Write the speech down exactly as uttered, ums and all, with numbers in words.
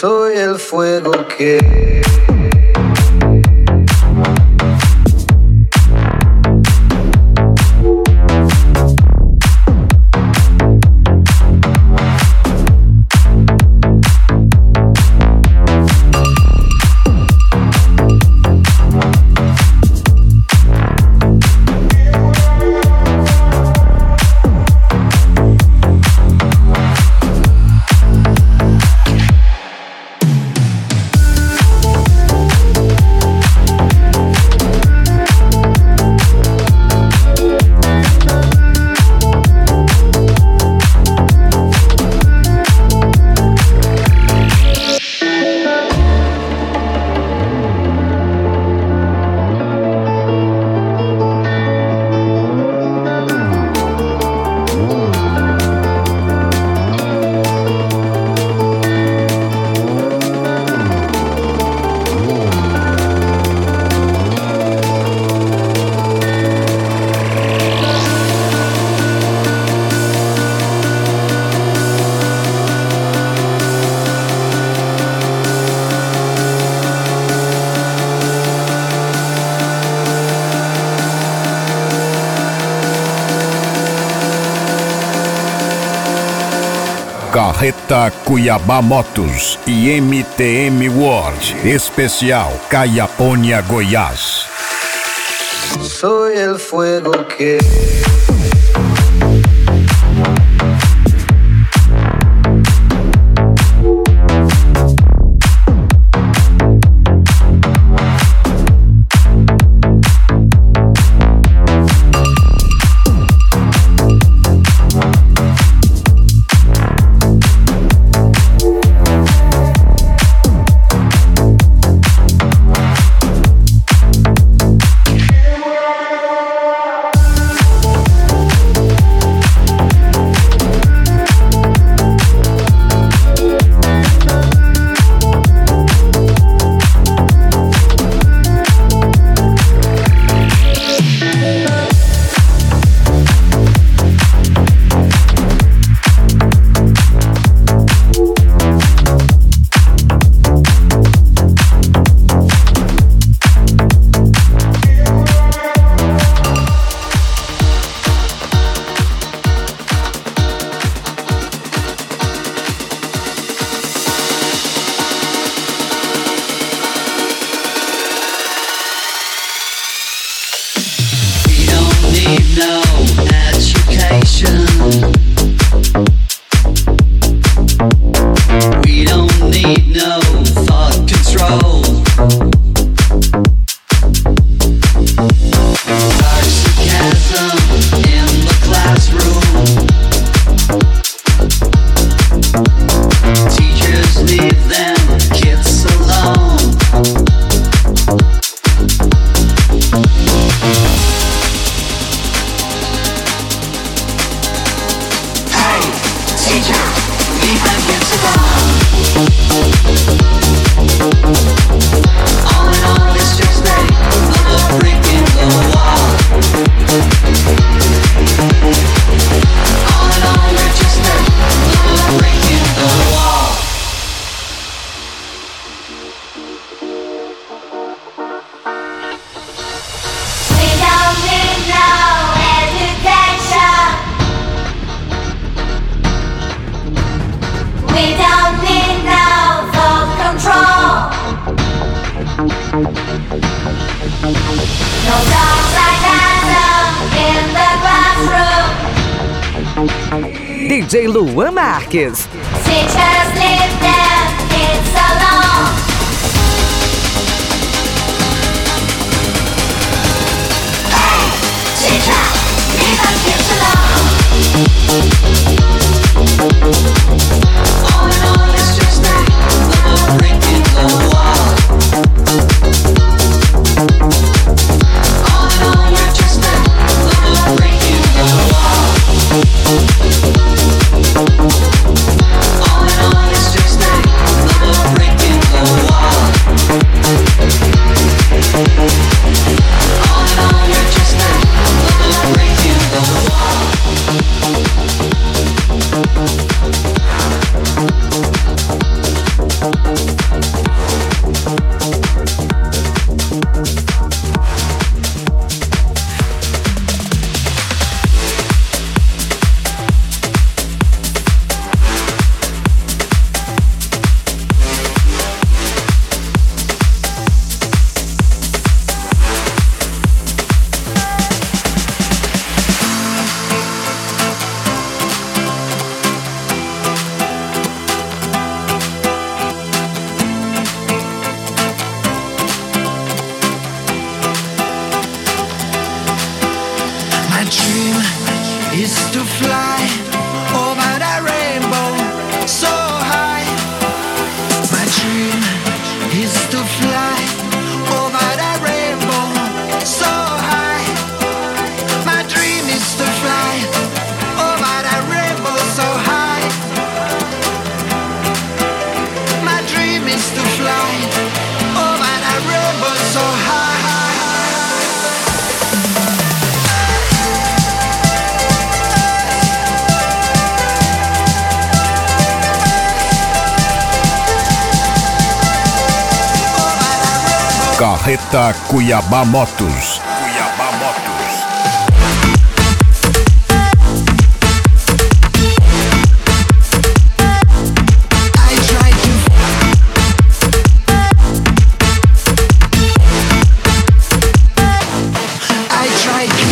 soy el fuego que Carreta Cuiabá Motos e M T M World Especial Caiapônia, Goiás. Soy el fuego que D J Luan Marques. Teachers leave their kids alone. Hey, teacher, leave the kids alone. All in all, it's just that little brick in the wall. All in all, you're just that little brick in the wall. All in all, it's just that little brick in the wall. All in all, you're just that little brick in the wall. is to fly over the rainbow so high. My dream is to fly over the rainbow so high. My dream is to fly over the rainbow so high. My dream is to fly over the rainbow so high. Carreta Cuiabá Motos. Cuiabá Motos. I try to I try to